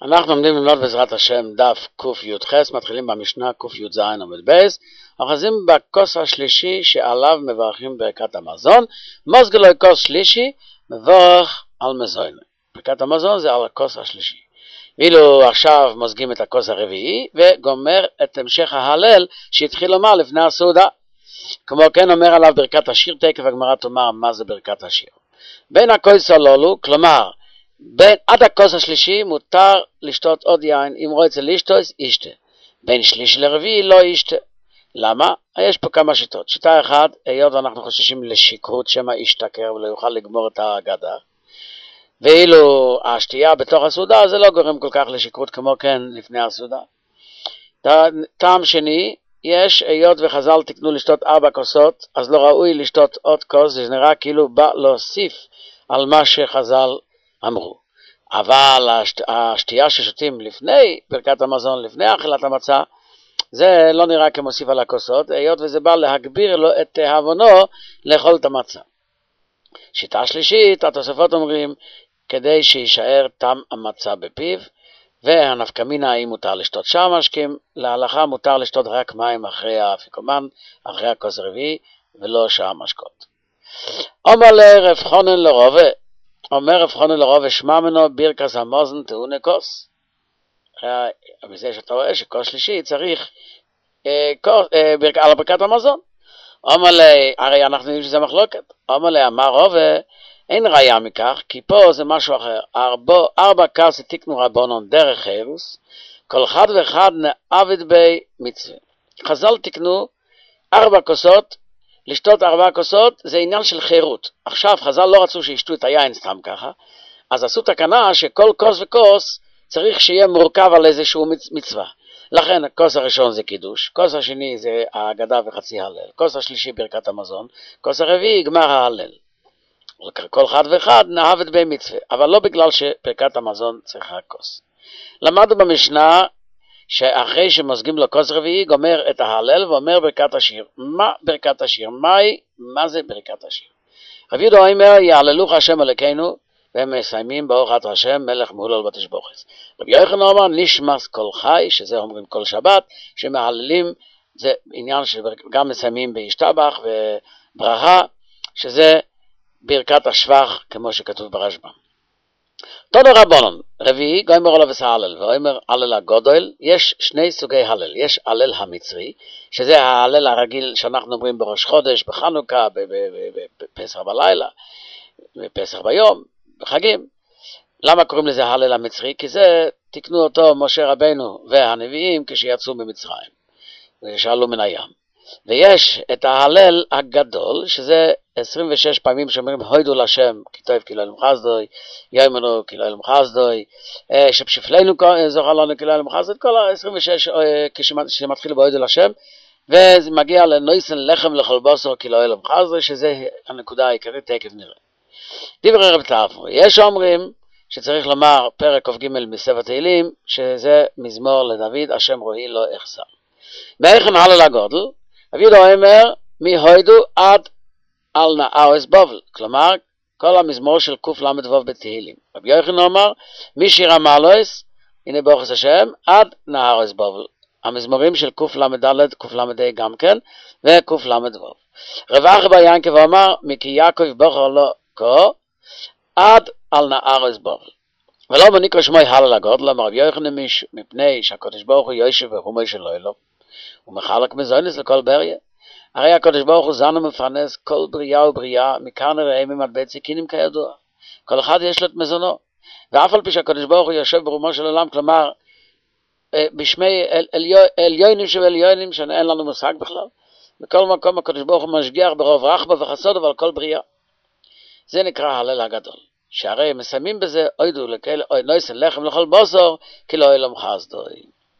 אנחנו עומדים ללמוד בעזרת השם דף קי"ח, מתחילים במשנה קי"ז עמוד בייס, אוחזים בכוס השלישי שעליו מברכים ברכת המזון. מוזג לו כוס שלישי, מברך על מזון. ברכת המזון זה על הכוס השלישי. ואילו עכשיו מוזגים את הכוס הרביעי וגומר את המשך ההלל שהתחיל לומר לפני הסעודה. כמו כן אומר עליו ברכת השיר, תכף הגמרא תאמר מה זה ברכת השיר. בין הכוס הללו, כלומר עד הכוס השלישי מותר לשתות עוד יין, אם רוצה לשתות ישתה. בין שלישי לרביעי לא ישתה. למה? יש פה כמה שיטות. שיטה אחת, היות אנחנו חוששים לשכרות שמא ישתכר ולא יוכל לגמור את ההגדה, ואילו השתייה בתוך הסעודה זה לא גורם כל כך לשכרות כמו כן לפני הסעודה. טעם שני, יש היות וחז"ל תקנו לשתות 4 כוסות, אז לא ראוי לשתות עוד כוס, זה נראה כאילו בא להוסיף על מה שחז"ל אמרו. אבל השתייה ששותים לפני ברכת המזון, לפני אכילת המצה, זה לא נראה כמוסיף על הכוסות, היות וזה בא להגביר לו את תאוונו לאכול את המצה. שיטה שלישית, התוספות אומרים, כדי שישאר טעם המצה בפיו, והנפקא מינה האם מותר לשתות שאר משקים, להלכה מותר לשתות רק מים אחרי האפיקומן, אחרי הכוס הרביעי, ולא שאר משקות. אומר לרב חונן לרובה, אומר רב חונן לרובה, שמע מנו ברכת המזון טעונה כוס. בזה שאתה רואה שכוס שלישי צריך על ברכת המזון. אומר לי, הרי אנחנו יודעים שזה מחלוקת. אומר לי, אמר רובה, אין ראיה מכך, כי פה זה משהו אחר. 4 כוס תיקנו רבונון דרך חירוס, כל אחד ואחד נעבד בי מצווה. חז"ל תיקנו 4 כוסות, לשתות 4 כוסות זה עניין של חירות. עכשיו חז"ל לא רצו שישתו את היין סתם ככה, אז עשו תקנה שכל כוס וכוס צריך שיהיה מורכב על איזשהו מצווה. לכן הכוס הראשון זה קידוש, כוס השני זה ההגדה וחצי הלל, כוס השלישי ברכת המזון, כוס הרביעי גמר ההלל. כל אחד ואחד נאהבת בי מצווה, אבל לא בגלל שברכת המזון צריכה כוס. למדנו במשנה שאחרי שמוזגים לו כוס רביעי גומר את ההלל ואומר ברכת השיר. מה ברכת השיר? מה זה ברכת השיר? רב יהודה אומר יהללוך השם אלוקינו, והם מסיימים ברוך השם מלך מהולל בתשבוכת. רבי יוחנן אומר נשמס כל חי, שזה אומרים כל שבת, שמהללים, זה עניין שגם מסיימים בישתבח וברכה, שזה ברכת השבח כמו שכתוב ברשב"ם. תנו רבונן, רביעי, גומר עליו ההלל, ואומר הלל הגודל. יש 2 סוגי הלל. יש הלל המצרי, שזה ההלל הרגיל שאנחנו אומרים בראש חודש, בחנוכה, בפסח בלילה, בפסח ביום, בחגים. למה קוראים לזה הלל המצרי? כי זה תקנו אותו משה רבנו והנביאים כשיצאו ממצרים, ושאלו מן הים. ויש את ההלל הגדול, שזה 26 פעמים שאומרים הוידו לשם, כי טוב כי לא ילם חסדוי, יאמרו כי לא ילם חסדוי, שפשפלנו זוכר לנו כי לא ילם חסדוי, כל ה-26 כשמתחיל בהוידו לשם, וזה מגיע לנויסן לחם לכל בוסר כי לא ילם חסדוי, שזה הנקודה העיקרית, תכף נראה. דברי רב תעברו, יש אומרים שצריך לומר פרק כ"ג מספר תהילים, שזה מזמור לדוד, השם רואי לא אחסר. באיכן הלל הגודל, רב יהודה אומר מהוידו עד על נארס בבל, כלומר כל המזמור של קל"ו בתהילים. רב יוחנן אומר משיר המעלוס, הנה ברוך השם, עד נארס בבל, המזמורים של קל"ד, קל"ה גם כן, וקל"ו. רב אחי בר ינקב אומר מכי יעקב בוחר לו כה עד על נארס בבל. ולא מניקרא שמו הלל הגודל, אמר רב יוחנן, מפני שהקדוש ברוך הוא יושב ורומו של אלוהים, הוא מחלק מזונס לכל בריה. הרי הקדוש ברוך הוא זן ומפרנס כל בריאה ובריאה, מכאן נראה ממטבע ציקינים כידוע. כל אחד יש לו את מזונו. ואף על פי שהקדוש ברוך הוא יושב ברומו של עולם, כלומר, בשמי עליונים שבעליונים, שאין לנו מושג בכלל. בכל מקום הקדוש ברוך הוא משגיח ברוב רחבה וחסוד, אבל כל בריאה. זה נקרא הלל הגדול. שהרי מסיימים בזה, אוידו נויסן לחם לכל בוסר, כי לא ילם חסדוי.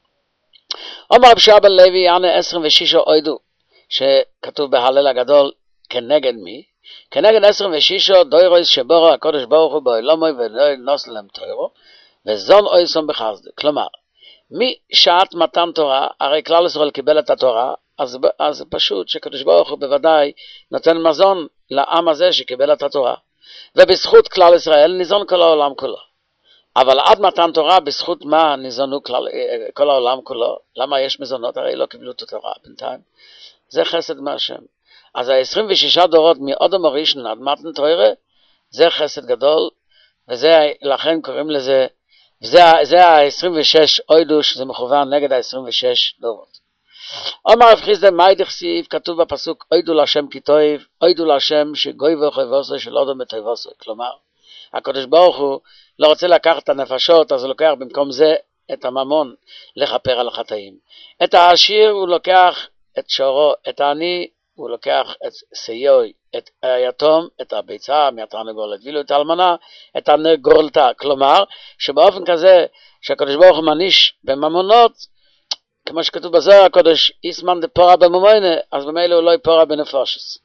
אומר רב שבן לוי, יענה 26 אוידו, שכתוב בהלל הגדול, כנגד מי? כנגד 26 דוירויס שבורו הקודש ברוך הוא בעולמוי ונוס להם תוירו, וזון אויסון בחסדו. כלומר, משעת מתן תורה, הרי כלל ישראל קיבל את התורה, אז פשוט שקודש ברוך הוא בוודאי נותן מזון לעם הזה שקיבל את התורה, ובזכות כלל ישראל ניזון כל העולם כולו. אבל עד מתן תורה, בזכות מה ניזונו כל העולם כולו? למה יש מזונות? הרי לא קיבלו את התורה בינתיים. זה חסד מהשם. אז ה-26 דורות מאודם הראשון עד מתן תורה, זה חסד גדול, וזה, לכן קוראים לזה, זה ה-26 אוידוש, זה מכוון נגד ה-26 דורות. אומר רב חיסדא, מאי דכתיב, כתוב בפסוק, אוידו להשם כי טוב, אוידו להשם שגוי וחייבוסו של אדם בטובוסו. כלומר, הקדוש ברוך הוא לא רוצה לקחת את הנפשות, אז הוא לוקח במקום זה את הממון לכפר על החטאים. את העשיר הוא לוקח את שורו, את העני הוא לוקח את סיוי, את היתום, את הביצה מהתרנגולת, ואילו את האלמנה, את הנגולתה. כלומר, שבאופן כזה שהקדוש ברוך הוא מניש בממונות, כמו שכתוב בזוהר הקודש, איסמן דפורה בממוינה, אז במילא הוא לא יפורה בנפושס.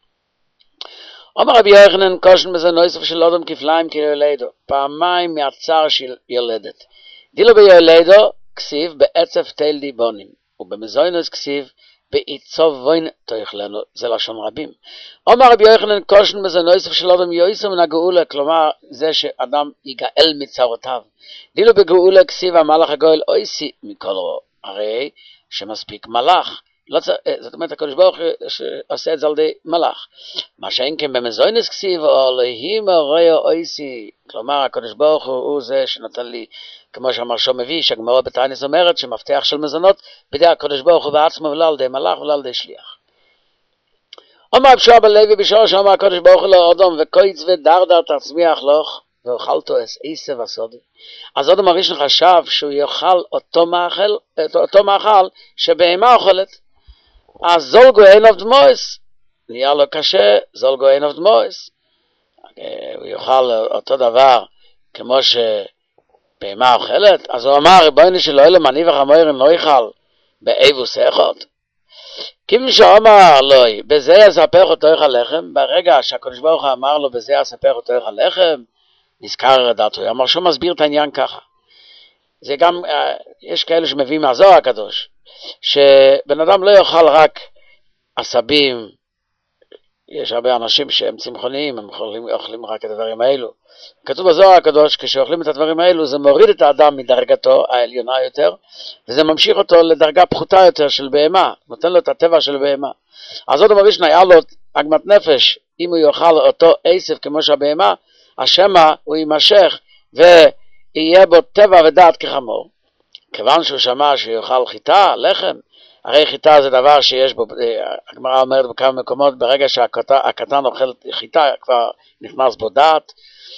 אומר רבי יוחנן, קושן בזה נויסף של אדם כפליים כיולדו, פעמיים מהצער של ילדת. דילו ביולדו, כסיב בעצב תל דיבונים, ובמזוינוס כסיב בעיצוב ווין תאכלנו, זה לשון רבים. אומר רבי יוחנן, קושן בזה נויסף של אדם יויסו מן הגאולה, כלומר זה שאדם יגאל מצרותיו. דילו בגאולה כסיב המלאך הגואל אויסי מכל רוע, הרי שמספיק מלאך. לא זאת אומרת, הקדוש ברוך עושה את זה על ידי מלאך. מה שאין כן במזוינס כסיב, אלוהים הרואה אויסי, כלומר הקדוש ברוך הוא זה שנתן לי, כמו שאמר שום מביא, שהגמרא בתענית אומרת שמפתח של מזונות בידי הקדוש ברוך הוא בעצמו, ולא על ידי מלאך ולא על ידי שליח. אומר פשועה בלוי בשור שאומר הקדוש ברוך הוא לאדם, וקויץ ודרדר תצמיח לך ואוכלתו עשב הסודי. אז אדם הראשון חשב שהוא יאכל אותו מאכל שבהמה אוכלת. אז זולגו אין אוף דמויס, נהיה לו קשה, זולגו אין אוף דמויס. הוא יאכל אותו דבר כמו שבהמה אוכלת. אז הוא אמר, ריבונו של עולם, אני וחמורים לא יאכל באבוס אחד. כיוון שאומר לו, בזה יספך אותו איך הלחם, ברגע שהקדוש ברוך הוא אמר לו, בזה יספך אותו איך הלחם, נזכר דעתו. אמר שהוא מסביר את העניין ככה. זה גם, יש כאלה שמביאים מהזוהר הקדוש, שבן אדם לא יאכל רק עשבים. יש הרבה אנשים שהם צמחוניים, הם אוכלים רק את הדברים האלו. כתוב בזוהר הקדוש, כשאוכלים את הדברים האלו, זה מוריד את האדם מדרגתו העליונה יותר, וזה ממשיך אותו לדרגה פחותה יותר של בהמה, נותן לו את הטבע של בהמה. אז עוד הראשון היה לו עגמת נפש, אם הוא יאכל אותו עשב כמו שהבהמה, השמה הוא יימשך ויהיה בו טבע ודעת כחמור. כיוון שהוא שמע שיאכל חיטה, לחם, הרי חיטה זה דבר שיש בו, הגמרא אומרת בכמה מקומות, ברגע שהקטן אוכל חיטה כבר נכנס בו דעת.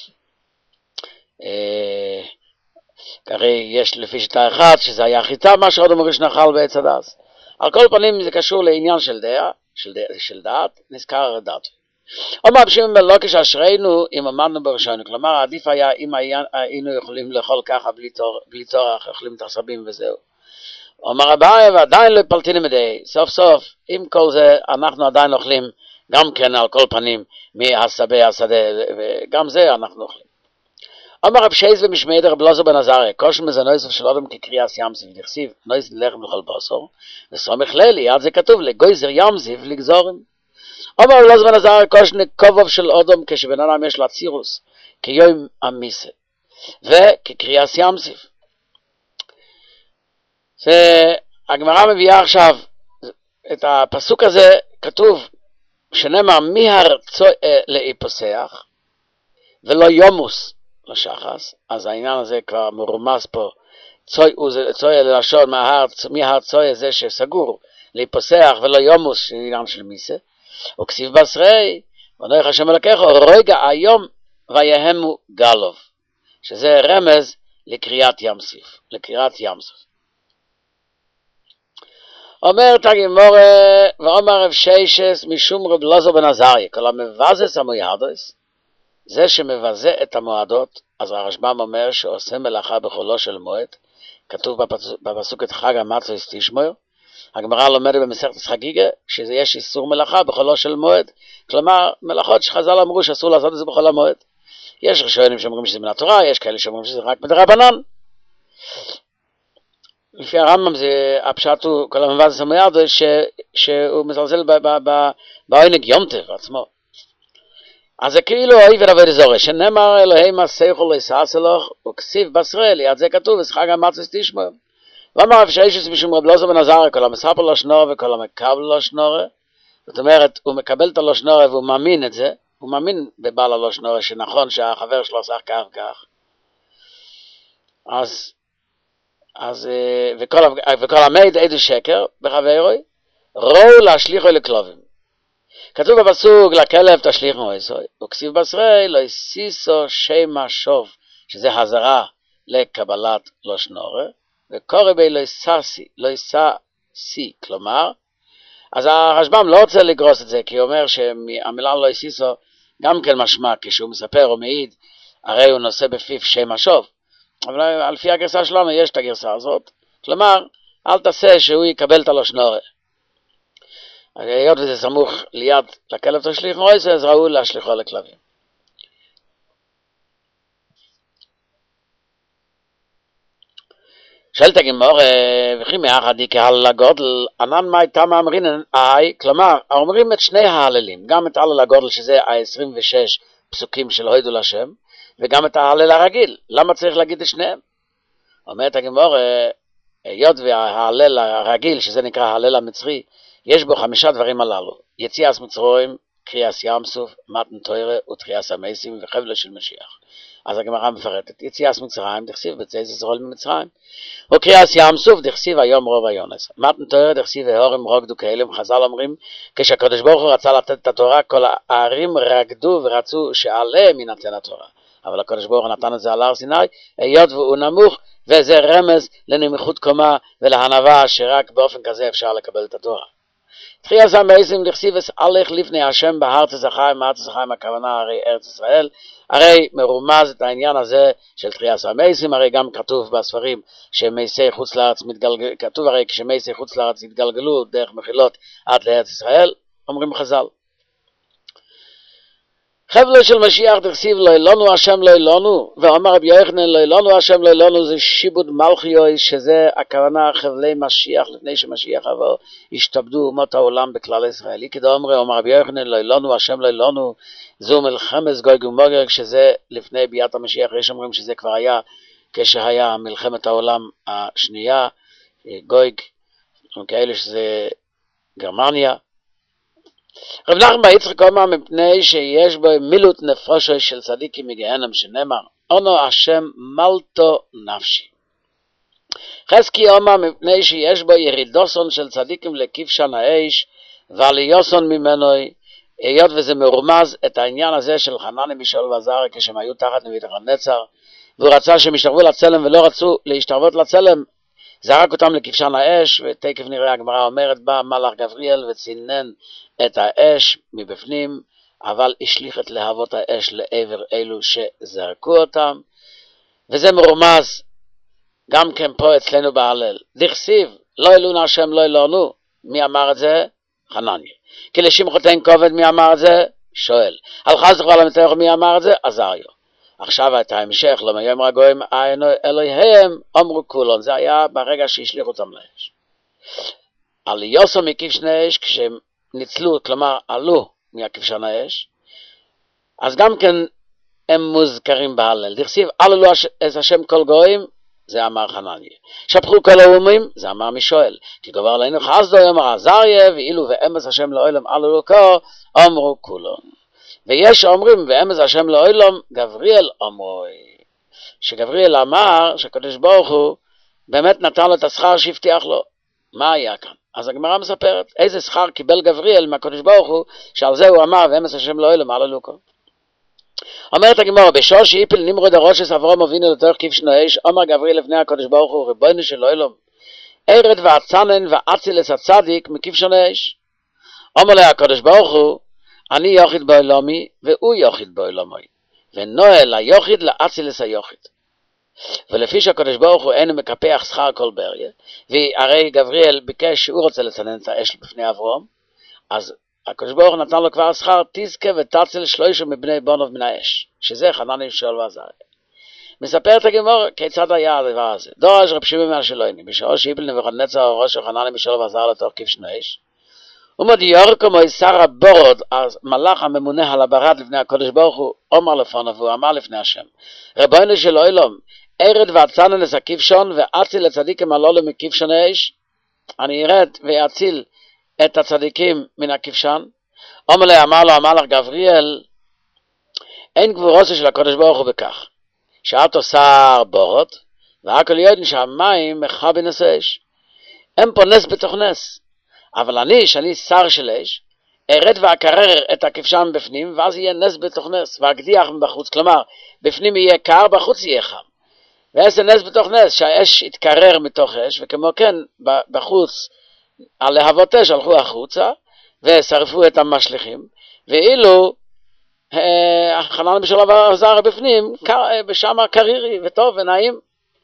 הרי יש לפי שיטה אחת שזה היה חיטה, מה שעוד אומר שנחל בעץ הדס. על כל פנים זה קשור לעניין של דעת, נזכר דעת. אומר בשם מלוקש אשרינו אם עמדנו בראשנו, כלומר עדיף היה אם היינו יכולים לאכול ככה בלי צורך, אוכלים את העשבים וזהו. אומר אביי, ועדיין לא פלטינו מדי, סוף סוף עם כל זה אנחנו עדיין אוכלים גם כן על כל פנים מהשדה, וגם זה אנחנו אוכלים. אומר רב שייס ומשמעית רב אלעזר בן עזריה, קושן בזה נויסף של אדם כקריאס ים זיו, דכתיב נויס לחם לכל בשר, וסומך לילי, עד זה כתוב לגויזר ים זיו לגזורים. אומר רב אלעזר בן עזריה, קושן כובב של אדם כשבן אדם יש לה צירוס, כיום המיסה, וכקריאס ים זיו. הגמרא מביאה עכשיו את הפסוק הזה, כתוב שנאמר מיהר צוי לאיפוסח ולא יומוס לשחס, אז העניין הזה כבר מרומז פה. צוי ללשון מיהר צוי זה שסגור לאיפוסח ולא יומוס של עניין של מיסה, וכסיב בשרי ונויך השם אלוקיך רגע היום ויהמו גלוב, שזה רמז לקריאת ים סוף, אומר תגימור ואומר רב שיישס משום רב אלעזר בן עזריה, כל המבזס המועדות, זה שמבזה את המועדות, אז הרשב"ם אומר שעושה מלאכה בחולו של מועד, כתוב בפסוק את חג המצות תשמור. הגמרא לומדת במסכת חגיגה שיש איסור מלאכה בחולו של מועד, כלומר מלאכות שחז"ל אמרו שאסור לעשות את זה בחול המועד. יש ראשונים שאומרים שזה מן התורה, יש כאלה שאומרים שזה רק מדרבנן. לפי הרמב"ם זה הפשט הוא כל המבזס המועדות שהוא מזלזל בעונג יום טוב עצמו. אז זה כאילו עבר עבד זורש, שנאמר אלוהי מסייכו לא יסעס אלוך, וכסיב בשרל, יד זה כתוב, ושחג המצס תשמע. ואמר רב שיישס משום רב לוזו בן עזריה, כל המספר לו שנורה וכל המקבל לו שנורה, זאת אומרת, הוא מקבל את הלא שנורה והוא מאמין את זה, הוא מאמין בבעל הלא שנורה שנכון שהחבר שלו עשה כך כך. אז וכל המד עדו שקר בחברוי, ראו להשליחו לכלובים. כתוב בפסוק, לכלב תשליחו איסוי, וכסיב בשרי לא יסיסו שמה שוב, שזה הזרה לקבלת לא שנורה, וקורא בי לא יססי, כלומר, אז הרשב"ם לא רוצה לגרוס את זה, כי הוא אומר שהמילה לא יסיסו גם כן משמע, כשהוא מספר או מעיד, הרי הוא נושא בפיו שמה שוב, אבל על פי הגרסה שלנו יש את הגרסה הזאת, כלומר, אל תעשה שהוא יקבל את הלא שנורה. היות וזה סמוך ליד לכלב תשליחו איסוי, אז ראו להשליחו לכלבים. שואלת הגמור, וכי מאחד כהלל הגודל, ענן מאי תמה אמרינן, כלומר, אומרים את שני ההללים, גם את ההלל הגודל שזה ה-26 פסוקים של הודו להשם, וגם את ההלל הרגיל. למה צריך להגיד את שניהם? אומרת הגמור, היות וההלל הרגיל, שזה נקרא ההלל המצרי, יש בו 5 דברים הללו, יציאת מצרים, קריאת ים סוף, מתן תורה ותחיית המתים וחבלה של משיח. אז הגמרא מפרטת, יציאת מצרים דכסיב בצאצא זרוע ממצרים, וקריאת ים סוף דכסיב היום רוב היונס, מתן תורה דכסיב והורם רוקדו כאלם. חז"ל אומרים, כשהקדוש ברוך הוא רצה לתת את התורה, כל הערים רקדו ורצו שעליהם יינתן התורה, אבל הקדוש ברוך הוא נתן את זה על הר סיני, היות והוא נמוך, וזה רמז לנמיכות קומה ולענווה שרק באופן כזה אפשר לקבל את התורה. תחיית המתים דכסיב הלך לפני השם בארץ החיים, ארץ החיים הכוונה הרי ארץ ישראל, הרי מרומז את העניין הזה של תחיית המתים, הרי גם כתוב בספרים שמסי חוץ לארץ מתגלגל, כתוב הרי כשמסי חוץ לארץ התגלגלו דרך מחילות עד לארץ ישראל, אומרים חז"ל. חבלה של משיח דכסיב לא אלונו השם לא אלונו, ואומר רבי יוחנן לא אלונו השם לא אלונו, זה שיבוד מלכיוי, שזה הכוונה חבלי משיח לפני שמשיח יבוא, השתבדו אומות העולם בכלל ישראלי, כדאמר אומר רבי יוחנן לא אלונו השם לא אלונו, זו מלחמת גוג ומגוג, שזה לפני ביאת המשיח. יש אומרים שזה כבר היה כשהיה מלחמת העולם השנייה, גוג וכאלה שזה גרמניה. רב נחמן בר יצחק אומר מפני שיש בו מילות נפשו של צדיקים מגהנם, שנאמר אונו השם מלטו נפשי. חזקי אומר מפני שיש בו ירידוסון של צדיקים לכבשן האש ועליוסון ממנו, היות וזה מרומז את העניין הזה של חנני מישאל ועזריה כשהם היו תחת נבוכדנצר, והוא רצה שהם ישתרבו לצלם ולא רצו להשתרבות לצלם, זרק אותם לכבשן האש, ותקף נראה הגמרא אומרת, בא מלאך גבריאל וצינן את האש מבפנים, אבל השליך את להבות האש לעבר אלו שזרקו אותם, וזה מרומז גם כן פה אצלנו בהלל. דכסיב לא אלונו השם לא אלונו, מי אמר את זה? חנניה. כי לשמחו תן כובד, מי אמר את זה? שואל. על חזק ועל המתח, מי אמר את זה? עזריה. עכשיו את ההמשך, לא מיום רגועים אלוהיהם אמרו כולון, זה היה ברגע שהשליחו אותם לאש. על יוסו מכבשן האש, כשהם ניצלו, כלומר עלו מהכבשן האש, אז גם כן הם מוזכרים בהלל. דכסיב הללו את השם כל גויים, זה אמר חנניה. שפכו כל האומים, זה אמר מישואל. כי גבר עלינו חסדו אמר עזריה, ואילו ואמס השם לעולם הללו כה אמרו כולון. ויש אומרים ואמס השם לעולם גבריאל אמרו, שגבריאל אמר שהקדוש ברוך הוא באמת נתן לו את השכר שהבטיח לו. מה היה כאן? אז הגמרא מספרת איזה שכר קיבל גבריאל מהקדוש ברוך הוא, שעל זה הוא אמר ואמס השם לעולם הללו כה. אומרת הגמרא, בשעה שהיפל נמרוד הראש אברהם אבינו לתוך כבשן האש, אמר גבריאל לפני הקדוש ברוך הוא, ריבונו של עולם, ארד ועצנן ואצילס הצדיק מכבשן האש. אמר לה הקדוש ברוך הוא, אני יחיד בעולמי והוא יחיד בעולמי, ונועל היחיד לאצילס היחיד. ולפי שהקדוש ברוך הוא אינו מקפח שכר כל בריה, והרי גבריאל ביקש שהוא רוצה לצנן את האש בפני אברהם, אז הקדוש ברוך הוא נתן לו כבר שכר, תזכה ותציל 3 מבני בונוב מן האש, שזה חנני מישאל ועזריה. מספרת הגמרא כיצד היה הדבר הזה. דורש רב שמעון מהשילוני, בשעה שהיפל נבוכדנצר הראש של חנני מישאל ועזריה לתוך כבשן האש, ומודיעור כמו שר הבורד, אז מלאך הממונה על הברד לפני הקודש ברוך הוא, אומר לפניו, והוא אמר לפני השם, רבונו של עולם, ארד ואצנן לכבשון, ואציל לצדיקים הללו מכבשון האש, אני ארד ואציל את הצדיקים מן הכבשן. אמר לו המלאך גבריאל, אין גבורתו של הקודש ברוך הוא בכך, שאתו שר בורד, והכל יודעים שהמים מכבים את האש. אין פה נס בתוך נס. אבל אני, שאני שר של אש, ארד ואקרר את הכבשן בפנים, ואז יהיה נס בתוך נס, והקדיח בחוץ. כלומר, בפנים יהיה קר, בחוץ יהיה חם. ואיזה נס בתוך נס, שהאש יתקרר מתוך אש, וכמו כן, בחוץ, הלהבות אש הלכו החוצה, ושרפו את המשליכים, ואילו, החנן בשלב הזר בפנים, בשם קרירי וטוב ונעים.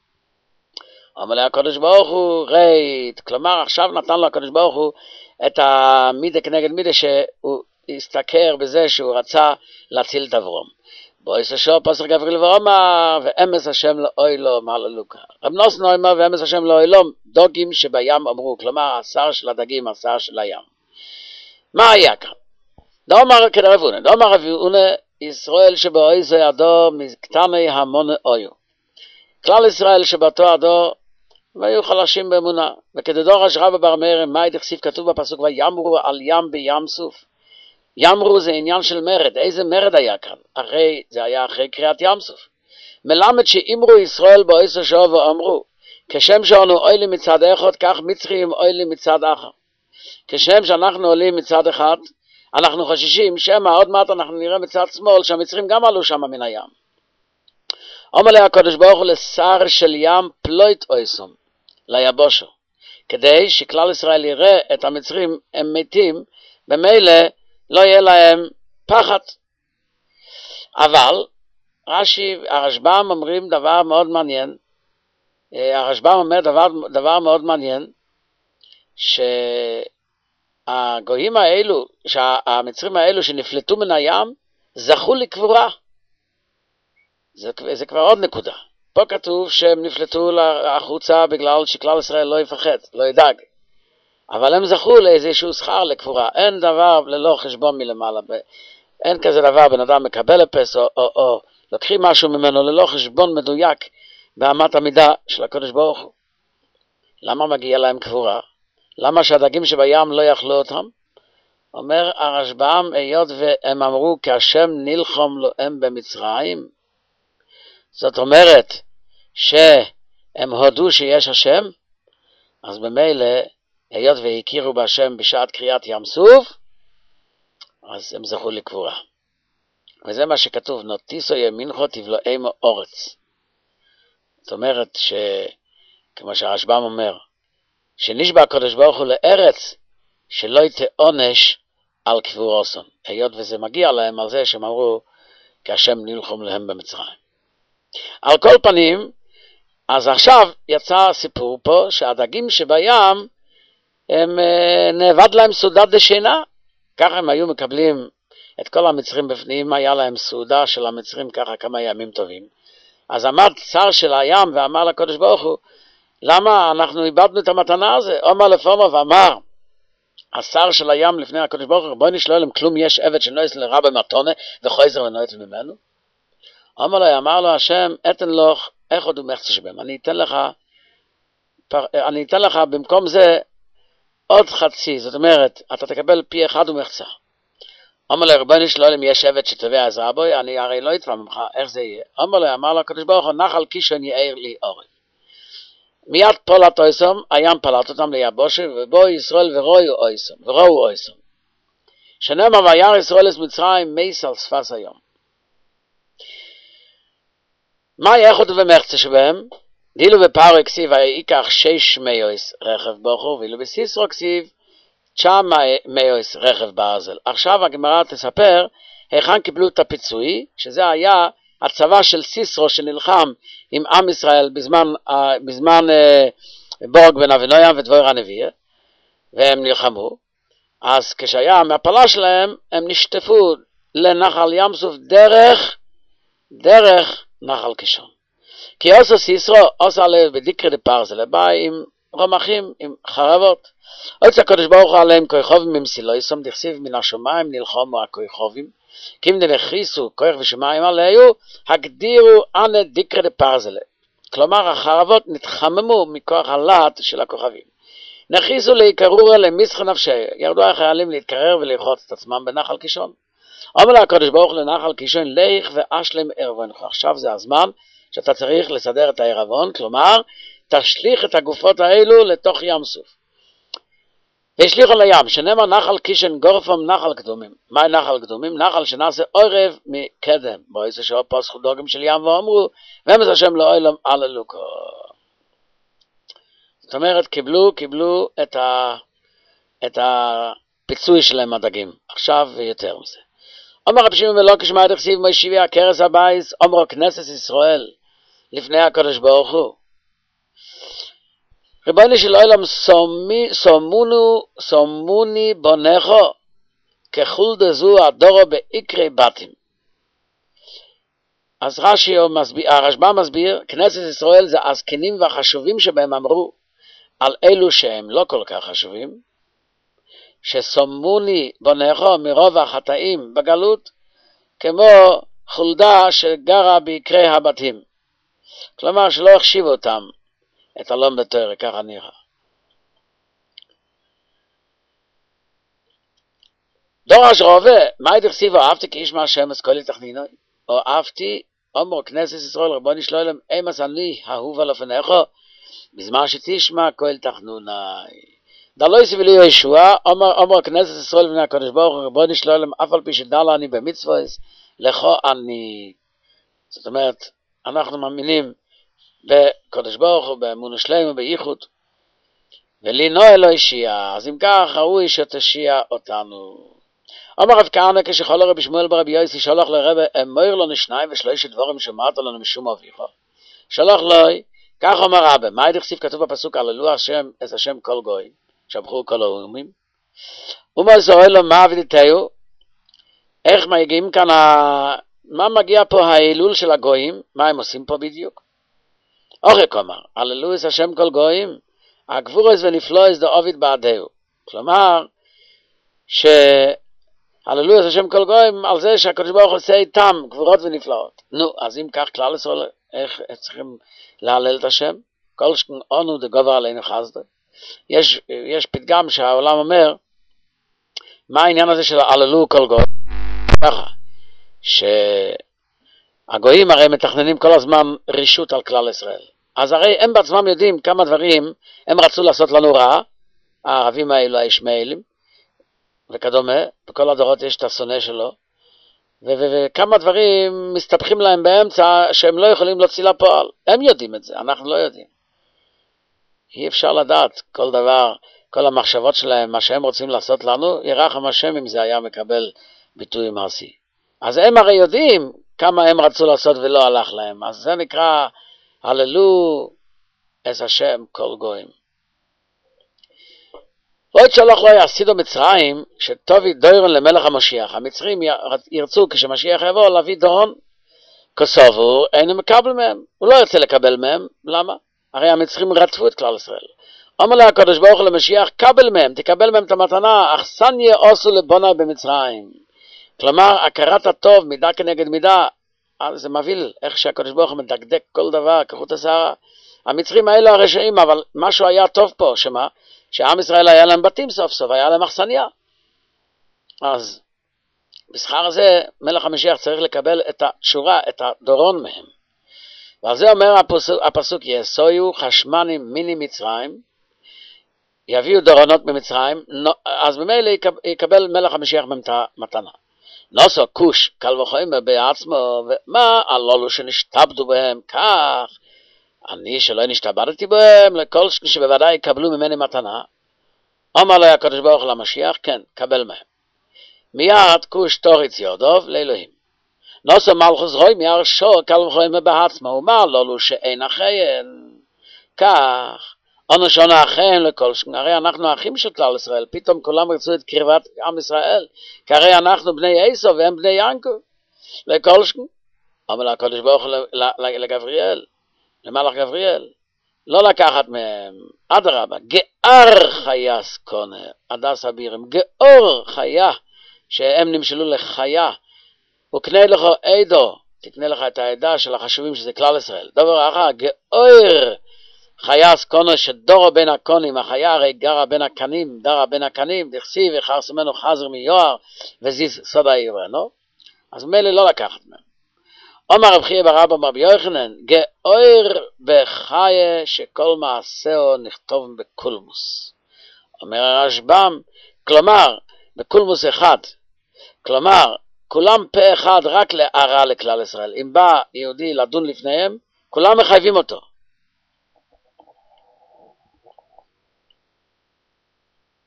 אבל הקדוש ברוך הוא רית, כלומר עכשיו נתן לו הקדוש ברוך הוא את המידה כנגד מידה, שהוא הסתכר בזה שהוא רצה להציל את אברום. בויס השור פסח גבריאל ואומר, ואמס השם לאוילום, הללוקה. רב נוסן אומר, ואמס השם לאוילום, דוגים שבים אמרו, כלומר השר של הדגים, השר של הים. מה היה כאן? דאמר כדרב אונה, דאמר רב אונה, ישראל שבאוי זה ידו מקטני המון אויו. כלל ישראל שבתו עדו והיו חלשים באמונה, וכדדור רב בר מאיר מאי דכסיב כתוב בפסוק, וימרו על ים בים סוף. ימרו זה עניין של מרד. איזה מרד היה כאן? הרי זה היה אחרי קריאת ים סוף. מלמד שאמרו ישראל באויסו שוב ואמרו, כשם שאנו עולים מצד אחד, כך מצרים עולים מצד אחר. כשם שאנחנו עולים מצד אחד, אנחנו חוששים שמה עוד מעט אנחנו נראה מצד שמאל שהמצרים גם עלו שם מן הים. אומר לה הקדוש ברוך הוא לשר של ים פלוית אויסום ליבושו, כדי שכלל ישראל יראה את המצרים הם מתים, במילא לא יהיה להם פחד. אבל רש"י, הרשב"ם אומרים דבר מאוד מעניין, הרשב"ם אומר דבר מאוד מעניין, שהגויים האלו, שהמצרים האלו שנפלטו מן הים, זכו לקבורה. זה כבר עוד נקודה. פה כתוב שהם נפלטו החוצה בגלל שכלל ישראל לא יפחד, לא ידאג. אבל הם זכו לאיזשהו שכר לקבורה. אין דבר ללא חשבון מלמעלה. אין כזה דבר, בן אדם מקבל לפס או לוקחים משהו ממנו ללא חשבון מדויק באמת המידה של הקדוש ברוך הוא. למה מגיע להם קבורה? למה שהדגים שבים לא יכלו אותם? אומר הרשב"ם, היות והם אמרו כי השם נלחם להם במצרים, זאת אומרת שהם הודו שיש השם, אז במילא היות והכירו בהשם בשעת קריאת ים סוף, אז הם זכו לקבורה. וזה מה שכתוב, נוטיסו ימינכו תבלעם אורץ. זאת אומרת כמו שהרשב"ם אומר, שנשבע הקדוש ברוך הוא לארץ שלא ייתן עונש על קבורוסון, היות וזה מגיע להם על זה שהם אמרו כי השם נלחם להם במצרים. על כל פנים, אז עכשיו יצא סיפור פה שהדגים שבים הם נאבד להם סעודת דשינה, ככה הם היו מקבלים את כל המצרים בפנים, היה להם סעודה של המצרים ככה כמה ימים טובים. אז עמד שר של הים ואמר לקדוש ברוך הוא, למה אנחנו איבדנו את המתנה הזה? אומר לפומו ואמר, השר של הים לפני הקדוש ברוך הוא, בואי נשלול להם כלום יש עבד שנועס לרע במתונה וחויזר ונועץ ממנו. אמר לו השם, אתן לך איך עוד ומחצה שבהם, אני אתן לך במקום זה עוד חצי, זאת אומרת, אתה תקבל פי אחד ומחצה. אמר לו, רבונו של עולם, יש עבד שתובע עזרה בו, אני הרי לא אתבע ממך, איך זה יהיה? אמר לו הקדוש ברוך הוא, נחל קישון יאיר לי עורף. מיד פולט אויסום, הים פלט אותם ליבושה, ובו ישראל וראו אויסום. שנאמר, וירא ישראל את מצרים מייס על שפת הים. מה יחוד ומחצה שבהם? דילו בפארו כסיב ייקח 600 רכב בוחר, ואילו בסיסרו כסיב 900 רכב ברזל. עכשיו הגמרא תספר היכן קיבלו את הפיצוי, שזה היה הצבא של סיסרו שנלחם עם עם ישראל בזמן בורג בן אבינוים ודבויר הנביא, והם נלחמו. אז כשהיה המפלה שלהם, הם נשטפו לנחל ים סוף דרך נחל קישון. כי עושה סיסרו, עושה עליו בדיקרי דפרזל, בא רמחים, עם חרבות. עוד הקדוש ברוך הוא עליהם כוכבים ממסילויסום, דכסיב מן השמיים נלחמו הכוכבים, כי אם נלכיסו כוח ושמיים עליהו, הגדירו אנה דיקרא דפרזלה. כלומר, החרבות נתחממו מכוח הלהט של הכוכבים. נכיסו להיקרורה למסך נפשי, ירדו החיילים להתקרר ולרחוץ את עצמם בנחל קישון. אומר לה הקדוש ברוך לנחל קישון, לך ואשלם ערבונך. עכשיו זה הזמן שאתה צריך לסדר את הערבון, כלומר, תשליך את הגופות האלו לתוך ים סוף. והשליחו לים, שנאמר נחל קישון גורפם נחל קדומים. מה נחל קדומים? נחל שנעשה עורב מקדם. בו איזה שעות פסחו דוגם של ים ואומרו, ואמס השם לאוילם הללוקו. זאת אומרת, קיבלו את הפיצוי שלהם הדגים. עכשיו ויותר מזה. אומר רבי שמעון ולא כשמע דכסיב מושיבי הכרס הבייס, אומרו כנסת ישראל לפני הקדוש ברוך הוא. ריבונו של עולם סומוני בונכו כחול דזו הדורו בעיקרי בתים. אז הרשב"א מסביר, כנסת ישראל זה הזקנים והחשובים שבהם אמרו על אלו שהם לא כל כך חשובים, שסומוני בונכו מרוב החטאים בגלות, כמו חולדה שגרה בעיקרי הבתים. כלומר שלא החשיבו אותם, את הלום בתורה, ככה נראה. דורש רובה, מה דכסיב אהבתי כאיש מהשם אסכולי תחנינוי? או אהבתי, אומר כנסת ישראל ריבונו של עולם, אמס אני אהוב על לפניך, בזמן שתשמע כל תחנוני. דלוי סבילי ישוע, אומר כנסת ישראל בני הקדוש ברוך הוא, ריבונו של עולם, אף על פי שדל אני במצוות, לכו אני. זאת אומרת, אנחנו מאמינים בקדוש ברוך הוא, באמונה שלמה, בייחוד, ולינו אלוהי שיעה, אז אם כך ראוי שתשיע אותנו. אומר רב כהנא כשחול רבי שמואל ברבי יוסי שלח לרבי אמור לנו 2 ו3 דברים שמעת לנו משום אביך. שלח לו, כך אומר רבי, מה דכסיב כתוב בפסוק הללו השם את השם כל גוי, שבחו כל האומים. ומה זוהל לו מה עבדתהו, איך מגיעים כאן, מה מגיע פה ההילול של הגויים, מה הם עושים פה בדיוק? אורי כומר, הללו את השם כל גויים, הגבורס ונפלויס דאוביד בעדהו. כלומר, הללו את השם כל גויים על זה שהקדוש ברוך הוא עושה איתם גבורות ונפלאות. נו, אז אם כך כלל ישראל, איך צריכים להלל את השם? כל אונו דגובר עלינו חסדה. יש פתגם שהעולם אומר, מה העניין הזה של הללו כל גויים? ככה, שהגויים הרי מתכננים כל הזמן רישות על כלל ישראל. אז הרי הם בעצמם יודעים כמה דברים הם רצו לעשות לנו רע, הערבים האלו, הישמעאלים, וכדומה, בכל הדורות יש את השונא שלו, וכמה דברים מסתבכים להם באמצע שהם לא יכולים להוציא לפועל. הם יודעים את זה, אנחנו לא יודעים. אי אפשר לדעת כל דבר, כל המחשבות שלהם, מה שהם רוצים לעשות לנו, ירחם השם אם זה היה מקבל ביטוי מעשי. אז הם הרי יודעים כמה הם רצו לעשות ולא הלך להם. אז זה נקרא, הללו את השם כל גויים. עוד שלח לא יעשידו מצרים, שטובי דוירון למלך המשיח. המצרים ירצו כשמשיח יבוא להביא דורון. כסובו, אינו מקבל מהם. הוא לא ירצה לקבל מהם. למה? הרי המצרים רדפו את כלל ישראל. אומר לה הקדוש ברוך הוא למשיח, קבל מהם, תקבל מהם את המתנה, אכסניה עשו לבונה במצרים. כלומר, הכרת הטוב, מידה כנגד מידה, זה מבהיל איך שהקדוש ברוך הוא מדקדק כל דבר, כחוט השערה. המצרים האלה הרשעים, אבל משהו היה טוב פה, שמה? שעם ישראל היה להם בתים סוף סוף, היה להם אכסניה. אז בשכר הזה, מלך המשיח צריך לקבל את התשורה, את הדורון מהם. ועל זה אומר הפסוק, יסויו חשמנים מיני מצרים, יביאו דורונות ממצרים, אז במילא יקבל מלך המשיח מהם את המתנה. נוסו כוש, קל וחומר בעצמו, ומה הללו שנשתבדו בהם כך, אני שלא נשתבדתי בהם, לכל שבוודאי יקבלו ממני מתנה. אומר לו הקדוש ברוך הוא למשיח, כן, קבל מהם. מיד כוש תוריץ יודוב לאלוהים. נוסו מלכוס רוי מיד שור, קל וחומר בעצמו, ומה הללו שאין אחיין, כך, אנו שונה אחיין לכל שכן, הרי אנחנו אחים של כלל ישראל, פתאום כולם רצו את קרבת עם ישראל, כי הרי אנחנו בני עשו והם בני ינקו, לכל שכן. אומר לה הקדוש ברוך הוא לגבריאל, למלאך גבריאל, לא לקחת מהם אדרבה, גאר חייס קונה, הדס אבירים, גאור חיה, שהם נמשלו לחיה, וקנה לך עדו, תקנה לך את העדה של החשובים שזה כלל ישראל. דבר אחר, גאור חייס קונה שדורו בין הקונים, החיה הרי גרה בין הקנים, דרה בין הקנים, דכסיב וחרס ממנו חזר מיוער, וזיז סוד העיר, לא? אז מילא לא לקחת מהם. אומר רב חייא בר אבא רבי יוחנן, גאור בחיה שכל מעשהו נכתוב בקולמוס. אומר הרשב"ם, כלומר, בקולמוס אחד, כלומר, כולם פה אחד רק להרע לכלל ישראל. אם בא יהודי לדון לפניהם, כולם מחייבים אותו.